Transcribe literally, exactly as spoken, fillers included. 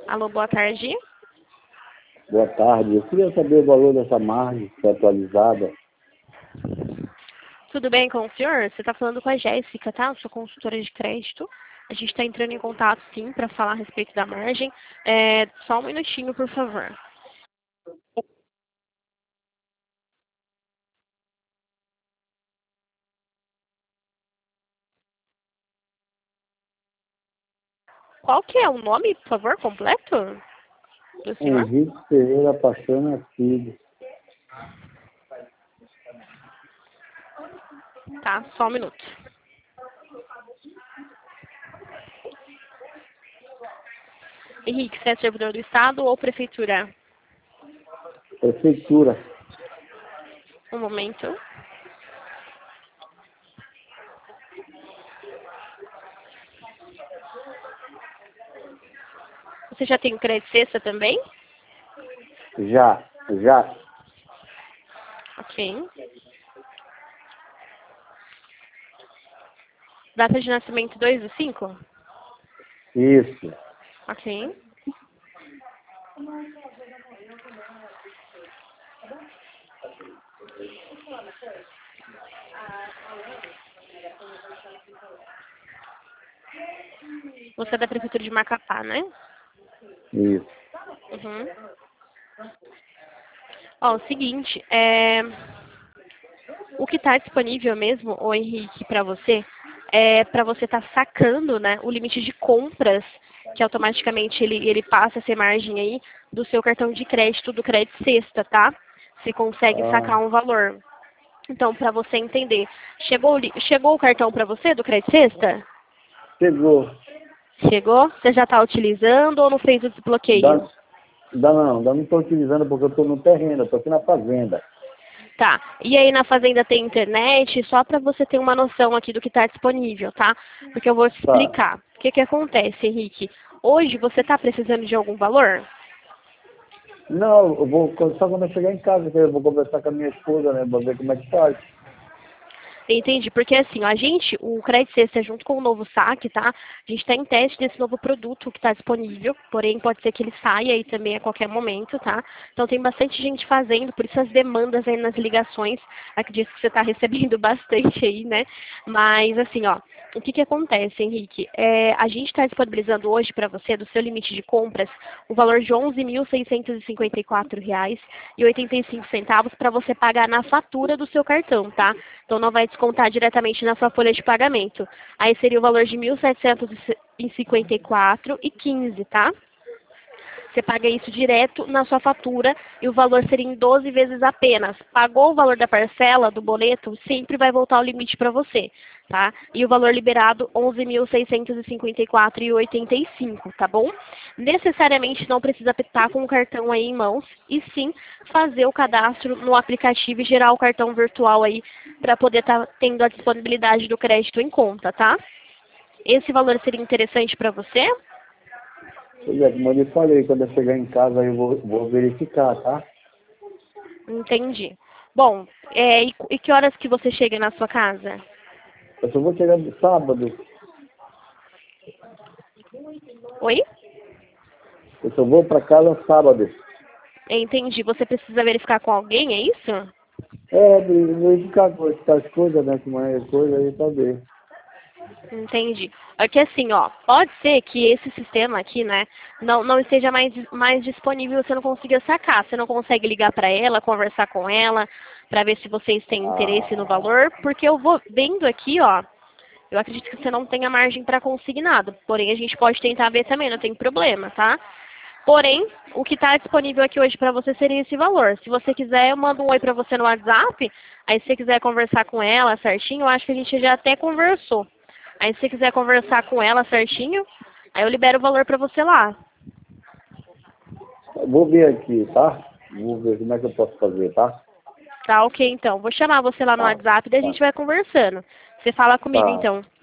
Alô, boa tarde. Boa tarde. Eu queria saber o valor dessa margem, se é atualizada. Tudo bem com o senhor? Você está falando com a Jéssica, tá? Eu sou consultora de crédito. A gente está entrando em contato, sim, para falar a respeito da margem. É, só um minutinho, por favor. Qual que é o nome, por favor, completo do senhor? Henrique Pereira Paixão Filho. Tá, só um minuto. Henrique, você é servidor do Estado ou Prefeitura? Prefeitura. Um momento. Você já tem o crédito cesta também? Já, já. Ok. Data de nascimento dois do cinco? Isso. Ok. Você é da Prefeitura de Macapá, né? Isso. Uhum. Ó, o seguinte, é... o que está disponível mesmo, ô Henrique, para você, é para você estar tá sacando, né, o limite de compras, que automaticamente ele, ele passa essa margem aí do seu cartão de crédito, do crédito sexta, tá? Você consegue Ah, sacar um valor. Então, para você entender, chegou, o li- chegou o cartão para você do crédito sexta? chegou. Chegou? Você já está utilizando ou não fez o desbloqueio? Dá, dá não, dá não estou utilizando porque eu estou no terreno, estou aqui na fazenda. Tá. E aí na fazenda tem internet, só para você ter uma noção aqui do que está disponível, tá? Porque eu vou te Tá. explicar. O que que acontece, Henrique? Hoje você está precisando de algum valor? Não, eu vou, só quando eu chegar em casa, que eu vou conversar com a minha esposa, né, para ver como é que faz. Entendi, porque assim, ó, a gente, o Crédito Sexta junto com o novo saque, tá? A gente está em teste desse novo produto que está disponível, porém pode ser que ele saia aí também a qualquer momento, tá? Então tem bastante gente fazendo, por isso as demandas aí nas ligações, acredito que você está recebendo bastante aí, né? Mas assim, ó, o que que acontece, Henrique? É, a gente está disponibilizando hoje para você, do seu limite de compras, o valor de onze mil seiscentos e cinquenta e quatro reais e oitenta e cinco centavos para você pagar na fatura do seu cartão, tá? Então não vai descontar diretamente na sua folha de pagamento. Aí seria o valor de mil setecentos e cinquenta e quatro reais e quinze centavos, tá? Você paga isso direto na sua fatura e o valor seria em doze vezes apenas. Pagou o valor da parcela do boleto, sempre vai voltar o limite para você, tá? E o valor liberado, onze mil seiscentos e cinquenta e quatro reais e oitenta e cinco centavos, tá bom? Necessariamente não precisa estar com o cartão aí em mãos, e sim fazer o cadastro no aplicativo e gerar o cartão virtual aí para poder estar tendo a disponibilidade do crédito em conta, tá? Esse valor seria interessante para você? Pois é, como eu lhe falei, quando eu chegar em casa eu vou, vou verificar, tá? Entendi. Bom, é, e, e que horas que você chega na sua casa? Eu só vou chegar no sábado. Oi? Eu só vou para casa sábado. Entendi. Você precisa verificar com alguém, é isso? É, de verificar com as coisas, né? Como é coisa aí, saber. Entendi. Porque assim, ó, pode ser que esse sistema aqui, né, não, não esteja mais, mais disponível, você não consiga sacar, você não consegue ligar para ela, conversar com ela, para ver se vocês têm interesse no valor, porque eu vou vendo aqui, ó, eu acredito que você não tenha margem para consignado, porém a gente pode tentar ver também, não tem problema, tá? Porém, o que está disponível aqui hoje para você seria esse valor. Se você quiser, eu mando um oi para você no WhatsApp, aí se você quiser conversar com ela certinho, eu acho que a gente já até conversou. Aí se você quiser conversar com ela certinho, aí eu libero o valor para você lá. Eu vou ver aqui, tá? Vou ver como é que eu posso fazer, tá? Tá ok, então. Vou chamar você lá no Tá, WhatsApp e daí a tá, gente vai conversando. Você fala comigo, tá. então.